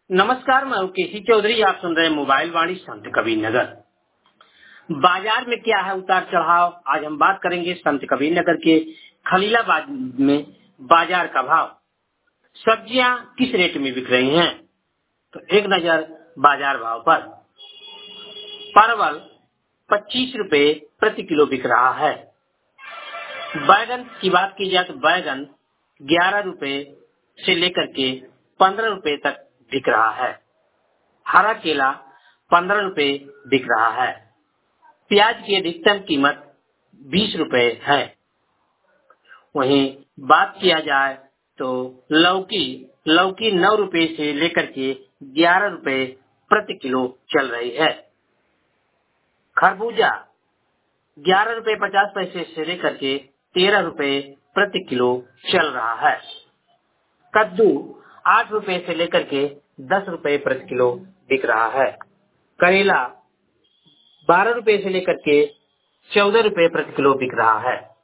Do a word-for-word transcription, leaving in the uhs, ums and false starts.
नमस्कार, मैं हूँ केसी चौधरी। आप सुन रहे हैं मोबाइल वाणी संत कबीर नगर। बाजार में क्या है उतार चढ़ाव, आज हम बात करेंगे संत कबीर नगर के खलीलाबाद में बाजार का भाव। सब्जियां किस रेट में बिक रही हैं, तो एक नजर बाजार भाव पर। परवल पच्चीस रुपए प्रति किलो बिक रहा है। बैगन की बात की जाए तो बैगन ग्यारह रुपए से लेकर के पंद्रह रुपए तक बिक रहा है। हरा केला पंद्रह रुपए बिक रहा है। प्याज की अधिकतम कीमत बीस रुपए है। वहीं बात किया जाए तो लौकी लौकी नौ रुपए से लेकर के ग्यारह रुपए प्रति किलो चल रही है। खरबूजा ग्यारह रुपए पचास पैसे से लेकर के तेरह रुपए प्रति किलो चल रहा है। कद्दू आठ रुपए से लेकर के दस रुपए प्रति किलो बिक रहा है। करेला बारह रुपए से लेकर के चौदह रुपए प्रति किलो बिक रहा है।